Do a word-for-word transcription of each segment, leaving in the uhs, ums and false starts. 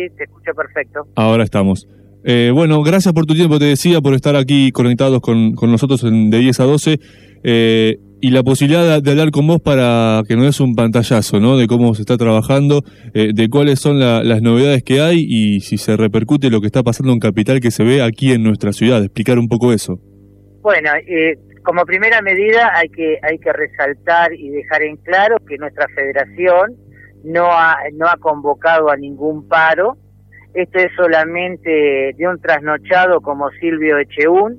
sí, te escucho perfecto. Ahora estamos. Eh, bueno, gracias por tu tiempo, te decía, por estar aquí conectados con, con nosotros en, de diez a doce, eh, y la posibilidad de, de hablar con vos para que nos des un pantallazo, ¿no?, de cómo se está trabajando, eh, de cuáles son la, las novedades que hay y si se repercute lo que está pasando en Capital que se ve aquí en nuestra ciudad. Explicar un poco eso. Bueno, eh, como primera medida hay que hay que resaltar y dejar en claro que nuestra federación no ha, no ha convocado a ningún paro. Esto es solamente de un trasnochado como Silvio Echeún,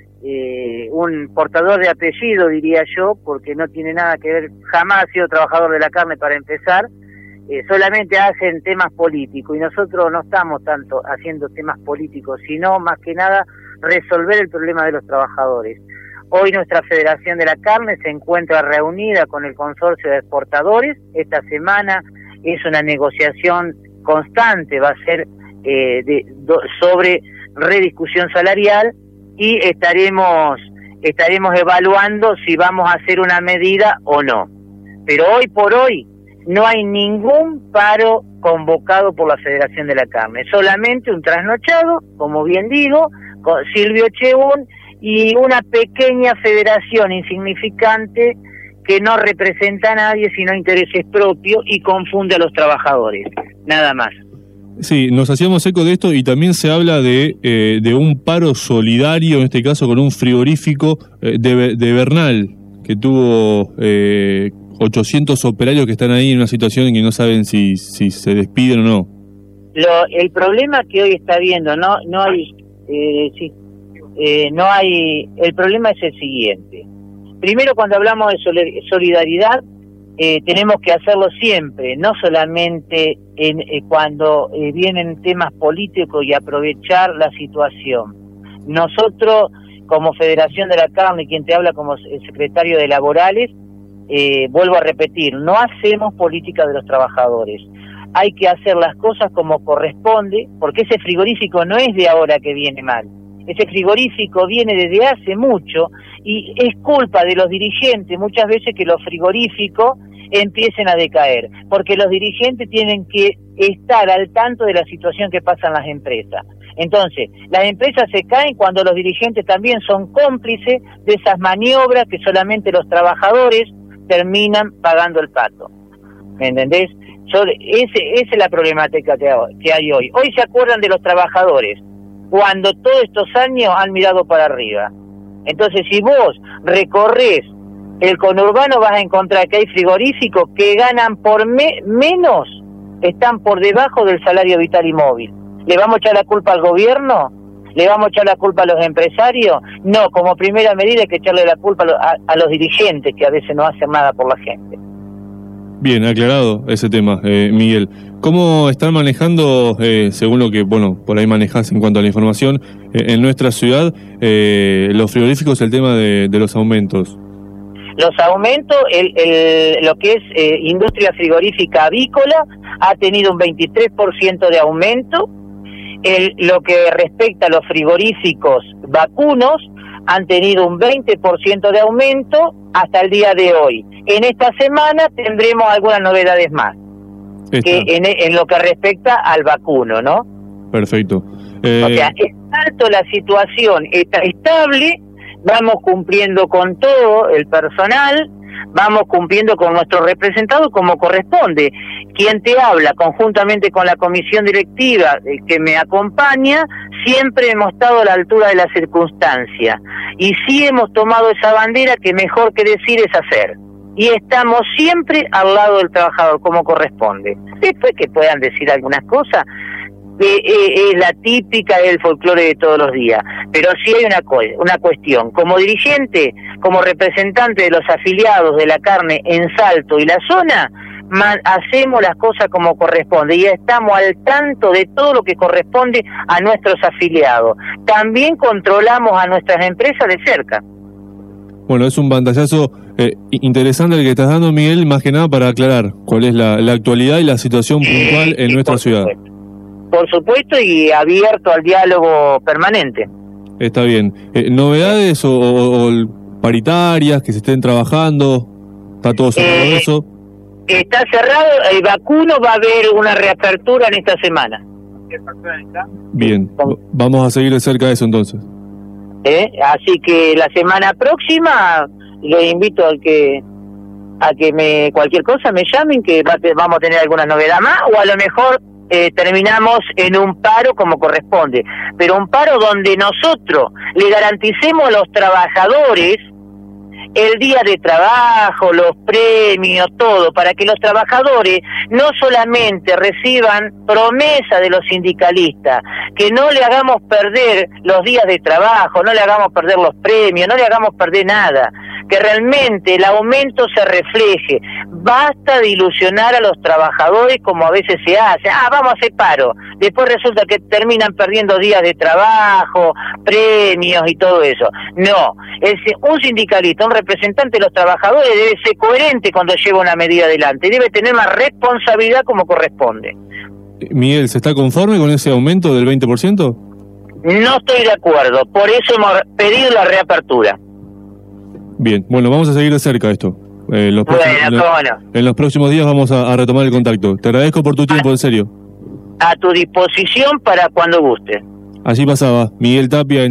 eh, un portador de apellido, diría yo, porque no tiene nada que ver, jamás ha sido trabajador de la carne para empezar, eh, solamente hacen temas políticos, y nosotros no estamos tanto haciendo temas políticos, sino más que nada resolver el problema de los trabajadores. Hoy nuestra Federación de la Carne se encuentra reunida con el Consorcio de Exportadores. Esta semana es una negociación constante, va a ser eh, de, do, sobre rediscusión salarial, y estaremos estaremos evaluando si vamos a hacer una medida o no. Pero hoy por hoy no hay ningún paro convocado por la Federación de la Carne, solamente un trasnochado, como bien digo, con Silvio Echeún, y una pequeña federación insignificante que no representa a nadie sino intereses propios y confunde a los trabajadores, nada más. Sí, nos hacíamos eco de esto y también se habla de eh, de un paro solidario, en este caso con un frigorífico eh, de, de Bernal, que tuvo eh, ochocientos operarios que están ahí en una situación en que no saben si si se despiden o no. Lo, el problema que hoy está viendo, no no hay, eh, sí, eh, no hay, el problema es el siguiente. Primero, cuando hablamos de solidaridad, eh, tenemos que hacerlo siempre, no solamente en, eh, cuando eh, vienen temas políticos y aprovechar la situación. Nosotros, como Federación de la Carne, quien te habla como secretario de Laborales, eh, vuelvo a repetir, no hacemos política de los trabajadores. Hay que hacer las cosas como corresponde, porque ese frigorífico no es de ahora que viene mal. Ese frigorífico viene desde hace mucho y es culpa de los dirigentes muchas veces que los frigoríficos empiecen a decaer, porque los dirigentes tienen que estar al tanto de la situación que pasa en las empresas. Entonces, las empresas se caen cuando los dirigentes también son cómplices de esas maniobras que solamente los trabajadores terminan pagando el pato. ¿Me entendés? Yo, ese, esa es la problemática que, que hay hoy. Hoy se acuerdan de los trabajadores, cuando todos estos años han mirado para arriba. Entonces, si vos recorres el conurbano, vas a encontrar que hay frigoríficos que ganan por me menos, están por debajo del salario vital y móvil. ¿Le vamos a echar la culpa al gobierno? ¿Le vamos a echar la culpa a los empresarios? No, como primera medida hay que echarle la culpa a, lo, a, a los dirigentes, que a veces no hacen nada por la gente. Bien, aclarado ese tema, eh, Miguel. ¿Cómo están manejando, eh, según lo que, bueno, por ahí manejás en cuanto a la información, eh, en nuestra ciudad, eh, los frigoríficos, el tema de, de los aumentos? Los aumentos, el, el, lo que es eh, industria frigorífica avícola, ha tenido un veintitrés por ciento de aumento. El, lo que respecta a los frigoríficos vacunos, han tenido un veinte por ciento de aumento hasta el día de hoy. En esta semana tendremos algunas novedades más, que en, en lo que respecta al vacuno, ¿no? Perfecto. Eh... O sea, es tanto la situación está estable, vamos cumpliendo con todo el personal, vamos cumpliendo con nuestros representados como corresponde. Quien te habla, conjuntamente con la comisión directiva eh, que me acompaña, siempre hemos estado a la altura de la circunstancia. Y sí hemos tomado esa bandera que mejor que decir es hacer. Y estamos siempre al lado del trabajador como corresponde. Después que puedan decir algunas cosas, eh, eh, es la típica del folclore de todos los días. Pero sí hay una, co- una cuestión. Como dirigente, como representante de los afiliados de la carne en Salto y la zona, man- hacemos las cosas como corresponde y estamos al tanto de todo lo que corresponde a nuestros afiliados. También controlamos a nuestras empresas de cerca. Bueno, es un pantallazo eh, interesante el que estás dando, Miguel, más que nada para aclarar cuál es la, la actualidad y la situación puntual en sí, nuestra por ciudad. Supuesto. Por supuesto, y abierto al diálogo permanente. Está bien. Eh, ¿Novedades o, o, o paritarias que se estén trabajando? ¿Está todo cerrado eh, eso? Está cerrado, el vacuno va a haber una reapertura en esta semana. Bien, vamos a seguir de cerca eso entonces. ¿Eh? Así que la semana próxima les invito a que a que me cualquier cosa me llamen, que va, vamos a tener alguna novedad más, o a lo mejor eh, terminamos en un paro como corresponde, pero un paro donde nosotros le garanticemos a los trabajadores el día de trabajo, los premios, todo, para que los trabajadores no solamente reciban promesa de los sindicalistas, que no le hagamos perder los días de trabajo, no le hagamos perder los premios, no le hagamos perder nada, que realmente el aumento se refleje. Basta de ilusionar a los trabajadores como a veces se hace. Ah, vamos a hacer paro. Después resulta que terminan perdiendo días de trabajo, premios y todo eso. No, es un sindicalista, un representante de los trabajadores debe ser coherente cuando lleva una medida adelante, debe tener más responsabilidad como corresponde. Miguel, ¿se está conforme con ese aumento del veinte por ciento? No estoy de acuerdo, por eso hemos pedido la reapertura. Bien, bueno, vamos a seguir de cerca esto. Eh, los bueno, próximos, cómo no. En los próximos días vamos a, a retomar el contacto. Te agradezco por tu tiempo, a, en serio. A tu disposición para cuando guste. Así pasaba Miguel Tapia. En